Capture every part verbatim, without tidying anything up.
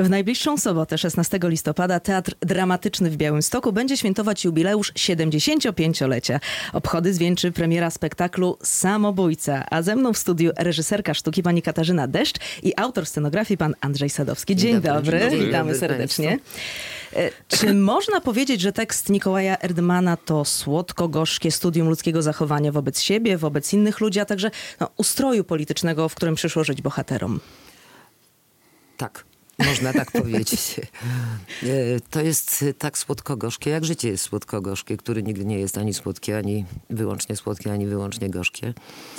W najbliższą sobotę, szesnastego listopada, Teatr Dramatyczny w Białymstoku będzie świętować jubileusz siedemdziesięciopięciolecia. Obchody zwieńczy premiera spektaklu Samobójca, a ze mną w studiu reżyserka sztuki pani Katarzyna Deszcz i autor scenografii pan Andrzej Sadowski. Dzień, Dzień dobry, dobry. Dzień witamy dobry serdecznie. Państwu. Czy można powiedzieć, że tekst Mikołaja Erdmana to słodko-gorzkie studium ludzkiego zachowania wobec siebie, wobec innych ludzi, a także no, ustroju politycznego, w którym przyszło żyć bohaterom? Tak. Można tak powiedzieć. To jest tak słodko-gorzkie, jak życie jest słodko-gorzkie, które nigdy nie jest ani słodkie, ani wyłącznie słodkie, ani wyłącznie gorzkie.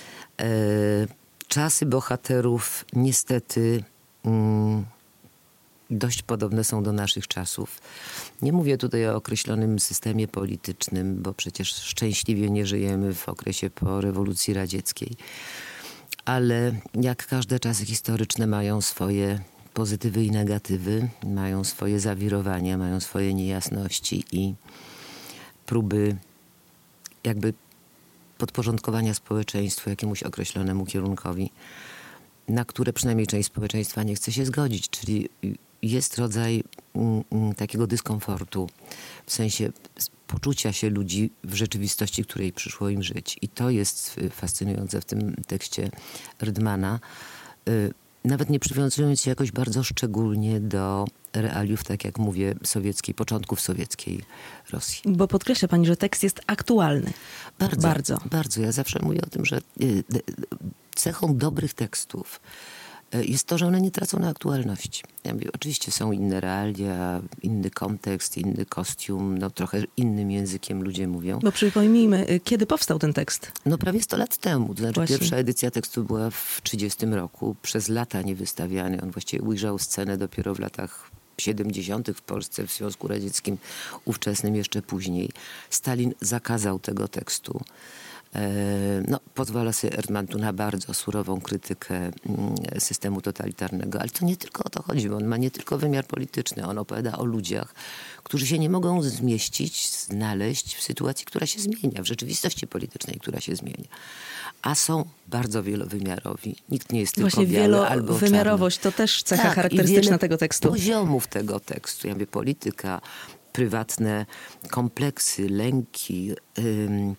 Czasy bohaterów niestety mm, dość podobne są do naszych czasów. Nie mówię tutaj o określonym systemie politycznym, bo przecież szczęśliwie nie żyjemy w okresie po rewolucji radzieckiej. Ale jak każde czasy historyczne mają swoje pozytywy i negatywy, mają swoje zawirowania, mają swoje niejasności i próby jakby podporządkowania społeczeństwa jakiemuś określonemu kierunkowi, na które przynajmniej część społeczeństwa nie chce się zgodzić. Czyli jest rodzaj mm, takiego dyskomfortu, w sensie poczucia się ludzi w rzeczywistości, której przyszło im żyć. I to jest fascynujące w tym tekście Erdmana. Nawet nie przywiązując się jakoś bardzo szczególnie do realiów, tak jak mówię, sowieckiej, początków sowieckiej Rosji. Bo podkreśla pani, że tekst jest aktualny. Bardzo, bardzo. Bardzo. Ja zawsze mówię o tym, że cechą dobrych tekstów jest to, że one nie tracą na aktualności. Ja mówię, oczywiście są inne realia, inny kontekst, inny kostium, no trochę innym językiem ludzie mówią. Bo przypomnijmy, kiedy powstał ten tekst? No prawie sto lat temu. To znaczy Właśnie. Pierwsza edycja tekstu była w trzydziestym roku. Przez lata nie wystawiany. On właściwie ujrzał scenę dopiero w latach siedemdziesiątych w Polsce, w Związku Radzieckim ówczesnym jeszcze później. Stalin zakazał tego tekstu. No, pozwala sobie Erdman tu na bardzo surową krytykę systemu totalitarnego, ale to nie tylko o to chodzi, bo on ma nie tylko wymiar polityczny, on opowiada o ludziach, którzy się nie mogą zmieścić, znaleźć w sytuacji, która się zmienia, w rzeczywistości politycznej, która się zmienia. A są bardzo wielowymiarowi. Nikt nie jest tylko Właśnie biały albo czarny. Wielowymiarowość to też cecha tak, charakterystyczna tego tekstu. Poziomów tego tekstu, ja mówię, polityka, prywatne kompleksy, lęki, ym,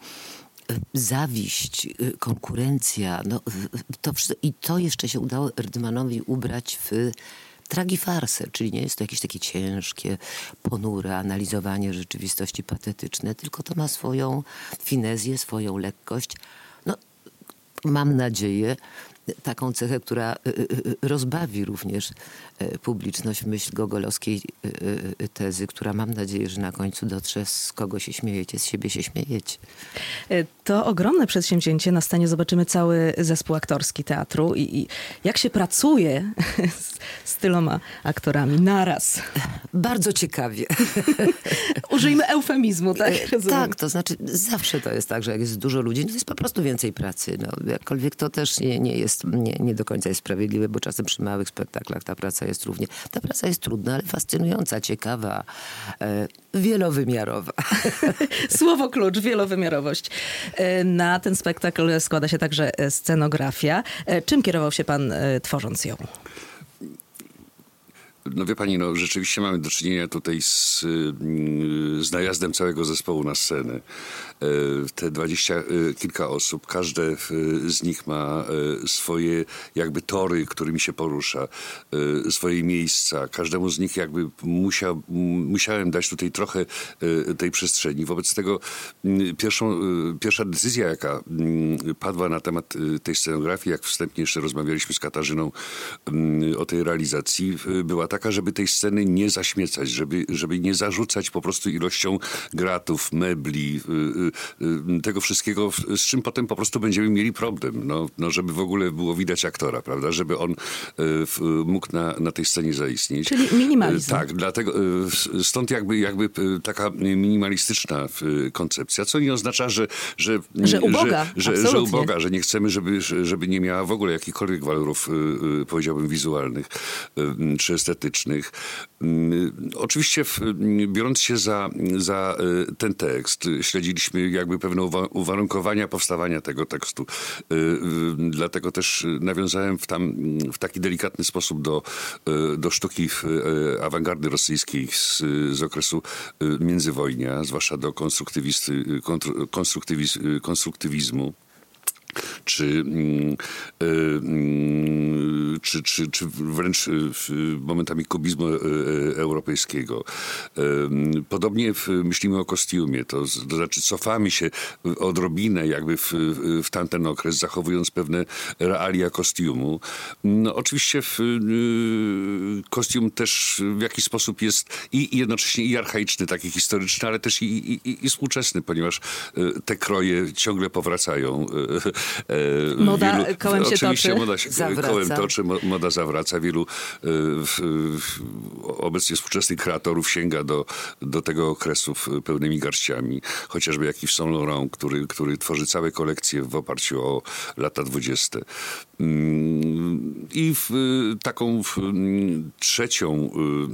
zawiść, konkurencja. No, to, I to jeszcze się udało Erdmanowi ubrać w tragifarsę, czyli nie jest to jakieś takie ciężkie, ponure analizowanie rzeczywistości patetyczne, tylko to ma swoją finezję, swoją lekkość. No, mam nadzieję, taką cechę, która rozbawi również publiczność w myśl gogolowskiej tezy, która mam nadzieję, że na końcu dotrze: z kogo się śmiejecie, z siebie się śmiejecie. To ogromne przedsięwzięcie. Na scenie zobaczymy cały zespół aktorski teatru i, i jak się pracuje z, z tyloma aktorami naraz. Bardzo ciekawie. Użyjmy eufemizmu, tak? Tak, to znaczy zawsze to jest tak, że jak jest dużo ludzi, no to jest po prostu więcej pracy. No, jakkolwiek to też nie, nie jest, nie, nie do końca jest sprawiedliwe, bo czasem przy małych spektaklach ta praca jest równie. Ta praca jest trudna, ale fascynująca, ciekawa, e, wielowymiarowa. Słowo klucz, wielowymiarowość. Na ten spektakl składa się także scenografia. Czym kierował się pan, tworząc ją? No wie pani, no rzeczywiście mamy do czynienia tutaj z, z najazdem całego zespołu na scenę. Te dwadzieścia kilka osób, każde z nich ma swoje jakby tory, którymi się porusza, swoje miejsca. Każdemu z nich jakby musiał, musiałem dać tutaj trochę tej przestrzeni. Wobec tego pierwszą, pierwsza decyzja, jaka padła na temat tej scenografii, jak wstępnie jeszcze rozmawialiśmy z Katarzyną o tej realizacji, była taka, żeby tej sceny nie zaśmiecać, żeby, żeby nie zarzucać po prostu ilością gratów, mebli, tego wszystkiego, z czym potem po prostu będziemy mieli problem. No, no żeby w ogóle było widać aktora, prawda? Żeby on mógł na, na tej scenie zaistnieć. Czyli minimalizm. Tak, dlatego stąd jakby, jakby taka minimalistyczna koncepcja, co nie oznacza, że że, że uboga, że, że, że uboga, że nie chcemy, żeby, żeby nie miała w ogóle jakichkolwiek walorów, powiedziałbym, wizualnych czy estetycznych. estetycznych. Oczywiście w, biorąc się za, za ten tekst, śledziliśmy jakby pewne uwarunkowania powstawania tego tekstu. Dlatego też nawiązałem w, tam, w taki delikatny sposób do, do sztuki awangardy rosyjskiej z, z okresu międzywojnia, zwłaszcza do konstruktywisty, konstruktywiz, konstruktywizmu. Czy, czy, czy, czy wręcz momentami kubizmu europejskiego. Podobnie myślimy o kostiumie, to, to znaczy cofamy się odrobinę jakby w, w tamten okres, zachowując pewne realia kostiumu. No, oczywiście w, kostium też w jakiś sposób jest i jednocześnie i archaiczny, taki historyczny, ale też i, i, i współczesny, ponieważ te kroje ciągle powracają. Moda wielu, kołem się oczywiście toczy. Moda się Zawraca. kołem toczy, moda zawraca. Wielu w, w, obecnie współczesnych kreatorów sięga do, do tego okresu pełnymi garściami. Chociażby jak Yves Saint Laurent, który, który tworzy całe kolekcje w oparciu o lata dwudzieste. I w, taką w, trzecią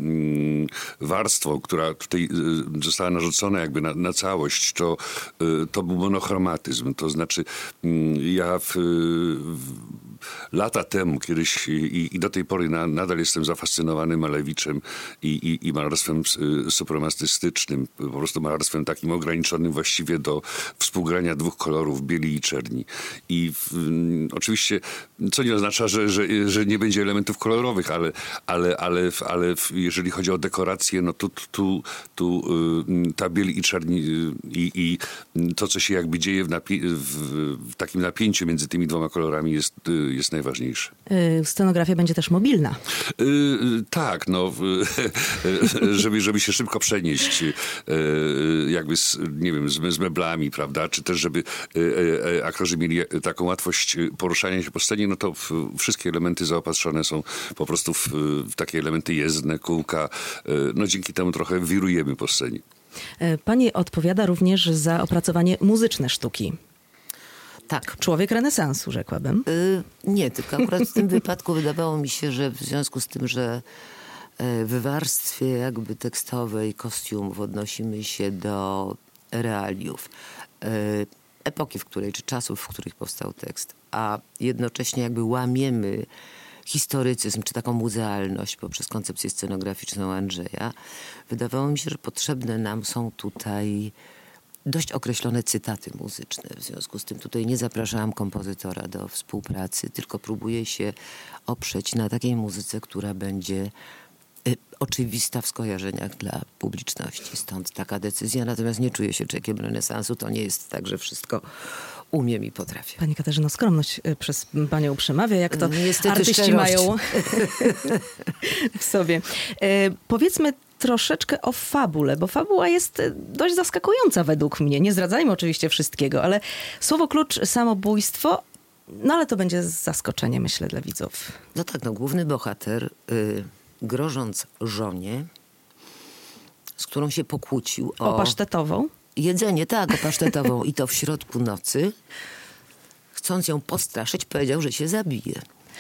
warstwą, która tutaj została narzucona jakby na, na całość, to, to był monochromatyzm. To znaczy ja w, w, lata temu kiedyś i, i do tej pory na, nadal jestem zafascynowany Malewiczem i, i, i malarstwem supremastycznym, po prostu malarstwem takim ograniczonym właściwie do współgrania dwóch kolorów, bieli i czerni. I w, oczywiście, co nie oznacza, że, że, że nie będzie elementów kolorowych, ale, ale, ale, ale jeżeli chodzi o dekorację, no tu, tu, tu ta biel i czerni i, i to, co się jakby dzieje w, napi- w, w takim napięciu między tymi dwoma kolorami jest, jest najważniejsze. Scenografia będzie też mobilna. Yy, tak, no, żeby, żeby się szybko przenieść yy, jakby z, nie wiem, z, z meblami, prawda, czy też żeby yy, aktorzy mieli taką łatwość poruszania się po scenie, no to w, wszystkie elementy zaopatrzone są po prostu w, w takie elementy jezdne, kółka, yy, no dzięki temu trochę wirujemy po scenie. Pani odpowiada również za opracowanie muzyczne sztuki. Tak. Człowiek renesansu, rzekłabym. Y, nie, tylko akurat w tym wypadku wydawało mi się, że w związku z tym, że w warstwie jakby tekstowej kostiumów odnosimy się do realiów y, epoki, w której, czy czasów, w których powstał tekst, a jednocześnie jakby łamiemy historycyzm, czy taką muzealność poprzez koncepcję scenograficzną Andrzeja, wydawało mi się, że potrzebne nam są tutaj dość określone cytaty muzyczne. W związku z tym tutaj nie zapraszałam kompozytora do współpracy, tylko próbuję się oprzeć na takiej muzyce, która będzie y, oczywista w skojarzeniach dla publiczności. Stąd taka decyzja. Natomiast nie czuję się człowiekiem renesansu. To nie jest tak, że wszystko umiem i potrafię. Pani Katarzyno, skromność przez panią przemawia, jak to Niestety artyści szczerość. mają w sobie. E, powiedzmy troszeczkę o fabule, bo fabuła jest dość zaskakująca według mnie. Nie zdradzajmy oczywiście wszystkiego, ale słowo klucz samobójstwo, no ale to będzie zaskoczenie, myślę, dla widzów. No tak, no główny bohater, y, grożąc żonie, z którą się pokłócił o... O pasztetową? Jedzenie, tak, o pasztetową. I to w środku nocy, chcąc ją postraszyć, powiedział, że się zabije.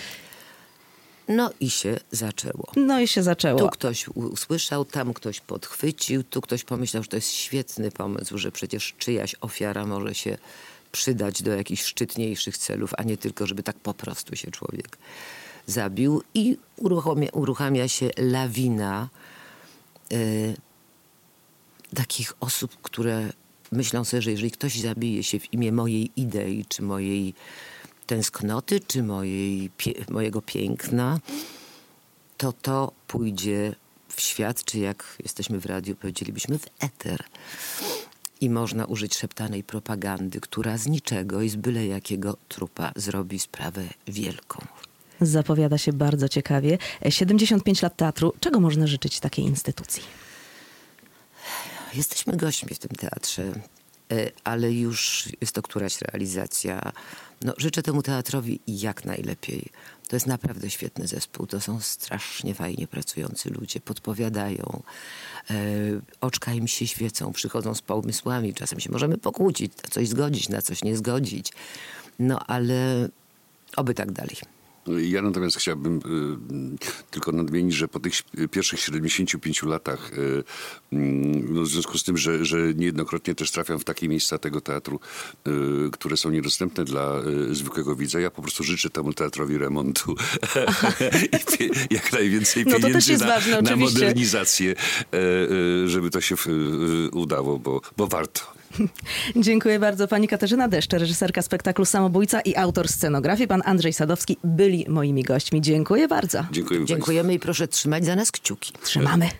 No i się zaczęło. No i się zaczęło. Tu ktoś usłyszał, tam ktoś podchwycił, tu ktoś pomyślał, że to jest świetny pomysł, że przecież czyjaś ofiara może się przydać do jakichś szczytniejszych celów, a nie tylko, żeby tak po prostu się człowiek zabił. I uruchamia, uruchamia się lawina y, takich osób, które myślą sobie, że jeżeli ktoś zabije się w imię mojej idei, czy mojej tęsknoty, czy mojej, pie, mojego piękna, to to pójdzie w świat, czy jak jesteśmy w radiu, powiedzielibyśmy w eter. I można użyć szeptanej propagandy, która z niczego i z byle jakiego trupa zrobi sprawę wielką. Zapowiada się bardzo ciekawie. siedemdziesiąt pięć lat teatru. Czego można życzyć takiej instytucji? Jesteśmy gośćmi w tym teatrze, ale już jest to któraś realizacja. No, życzę temu teatrowi jak najlepiej. To jest naprawdę świetny zespół. To są strasznie fajnie pracujący ludzie. Podpowiadają. E, oczka im się świecą. Przychodzą z pomysłami. Czasem się możemy pokłócić, na coś zgodzić, na coś nie zgodzić. No ale oby tak dalej. Ja natomiast chciałbym y, tylko nadmienić, że po tych pierwszych siedemdziesięciu pięciu latach, y, y, no w związku z tym, że, że niejednokrotnie też trafiam w takie miejsca tego teatru, y, które są niedostępne dla y, zwykłego widza, ja po prostu życzę temu teatrowi remontu i pie, jak najwięcej No to też pieniędzy jest na, ważne, na oczywiście. modernizację, y, y, żeby to się y, udało, bo, bo warto. Dziękuję bardzo. Pani Katarzyna Deszcz, reżyserka spektaklu Samobójca i autor scenografii. Pan Andrzej Sadowski byli moimi gośćmi. Dziękuję bardzo. Dziękuję Dziękujemy i proszę trzymać za nas kciuki. Trzymamy.